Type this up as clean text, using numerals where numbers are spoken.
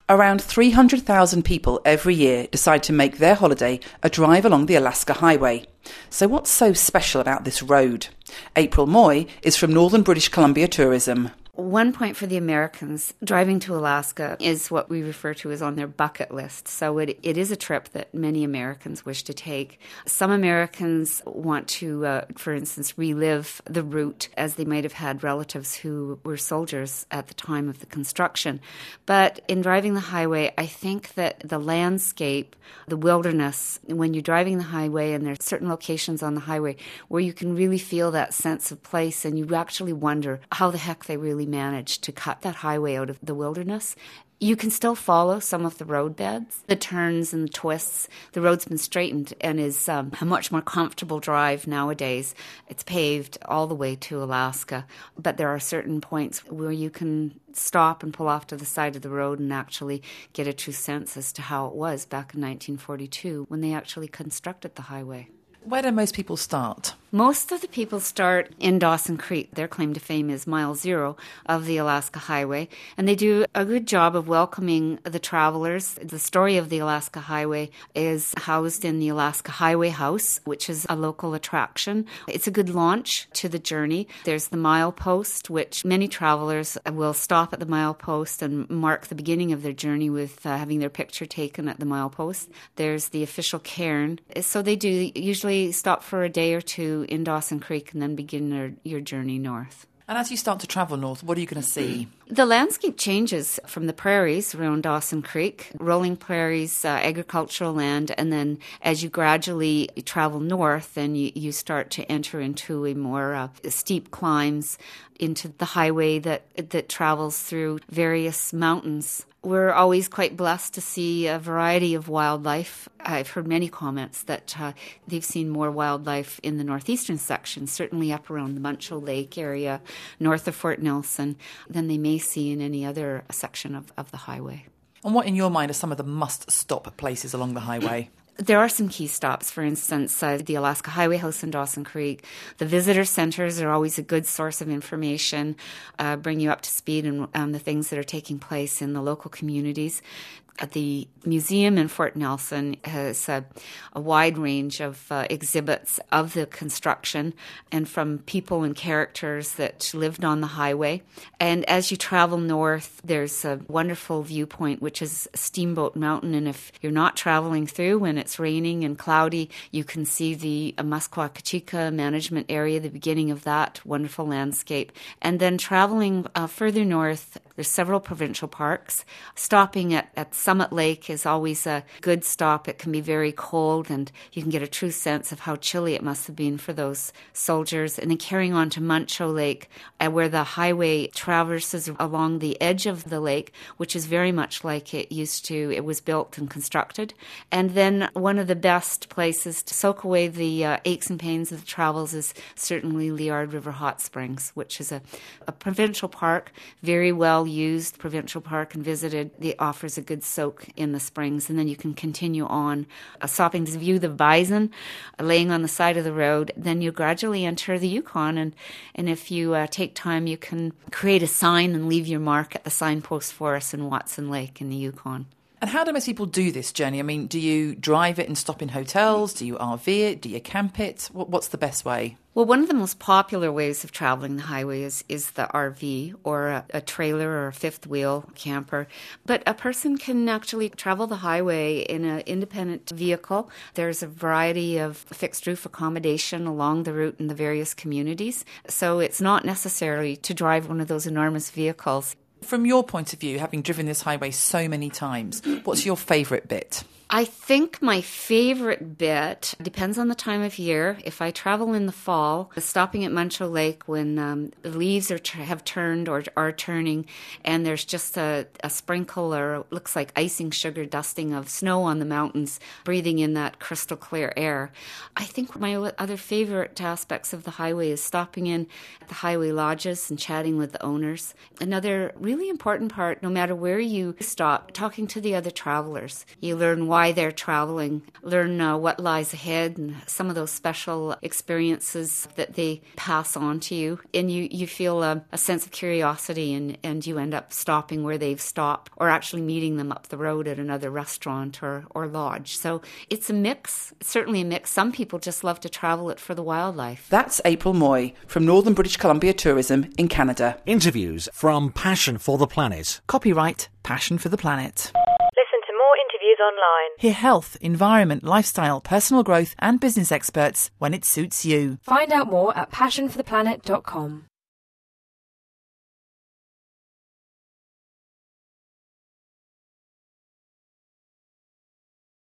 Around 300,000 people every year decide to make their holiday a drive along the Alaska Highway. So what's so special about this road? April Moy is from Northern British Columbia Tourism. One point for the Americans, driving to Alaska is what we refer to as on their bucket list. So it is a trip that many Americans wish to take. Some Americans want to, for instance, relive the route as they might have had relatives who were soldiers at the time of the construction. But in driving the highway, I think that the landscape, the wilderness, when you're driving the highway and there are certain locations on the highway where you can really feel that sense of place and you actually wonder how the heck they really managed to cut that highway out of the wilderness. You can still follow some of the road beds, the turns and the twists. The road's been straightened and is a much more comfortable drive nowadays. It's paved all the way to Alaska, but there are certain points where you can stop and pull off to the side of the road and actually get a true sense as to how it was back in 1942 when they actually constructed the highway. Where do most people start? Most of the people start in Dawson Creek. Their claim to fame is mile zero of the Alaska Highway, and they do a good job of welcoming the travelers. The story of the Alaska Highway is housed in the Alaska Highway House, which is a local attraction. It's a good launch to the journey. There's the milepost, which many travelers will stop at the milepost and mark the beginning of their journey with having their picture taken at the milepost. There's the official cairn. So they do usually stop for a day or two in Dawson Creek and then begin your journey north. And as you start to travel north, what are you going to see? The landscape changes from the prairies around Dawson Creek, rolling prairies, agricultural land, and then as you gradually travel north, then you start to enter into a more steep climbs into the highway that travels through various mountains. We're always quite blessed to see a variety of wildlife. I've heard many comments that they've seen more wildlife in the northeastern section, certainly up around the Muncho Lake area, north of Fort Nelson, than they may see in any other section of the highway. And what, in your mind, are some of the must-stop places along the highway? There are some key stops, for instance, the Alaska Highway House in Dawson Creek. The visitor centers are always a good source of information, bring you up to speed on the things that are taking place in the local communities. The museum in Fort Nelson has a wide range of exhibits of the construction and from people and characters that lived on the highway. And as you travel north, there's a wonderful viewpoint, which is Steamboat Mountain. And if you're not traveling through when it's raining and cloudy, you can see the Musqueam management area, the beginning of that wonderful landscape. And then traveling further north, there's several provincial parks. Stopping at Summit Lake is always a good stop. It can be very cold and you can get a true sense of how chilly it must have been for those soldiers. And then carrying on to Muncho Lake, where the highway traverses along the edge of the lake, which is very much like it was built and constructed. And then one of the best places to soak away the aches and pains of the travels is certainly Liard River Hot Springs, which is a provincial park, very well used provincial park and visited. It offers a good soak in the springs, and then you can continue on, stopping to view the bison laying on the side of the road. Then you gradually enter the Yukon, and if you take time, you can create a sign and leave your mark at the signpost for us in Watson Lake in the Yukon. And how do most people do this journey? I mean, do you drive it and stop in hotels? Do you RV it? Do you camp it? What's the best way? Well, one of the most popular ways of traveling the highway is the RV or a trailer or a fifth wheel camper. But a person can actually travel the highway in an independent vehicle. There's a variety of fixed roof accommodation along the route in the various communities. So it's not necessary to drive one of those enormous vehicles. From your point of view, having driven this highway so many times, what's your favourite bit? I think my favorite bit depends on the time of year. If I travel in the fall, stopping at Muncho Lake when the leaves have turned or are turning, and there's just a sprinkle or looks like icing sugar dusting of snow on the mountains, breathing in that crystal clear air. I think my other favorite aspects of the highway is stopping in at the highway lodges and chatting with the owners. Another really important part, no matter where you stop, talking to the other travelers. You learn why they're traveling, learn what lies ahead and some of those special experiences that they pass on to you. And you feel a sense of curiosity, and you end up stopping where they've stopped or actually meeting them up the road at another restaurant or lodge. So it's a mix, certainly a mix. Some people just love to travel it for the wildlife. That's April Moy from Northern British Columbia Tourism in Canada. Interviews from Passion for the Planet. Copyright Passion for the Planet. Listen to more interviews online. Hear health, environment, lifestyle, personal growth and business experts when it suits you. Find out more at passionfortheplanet.com.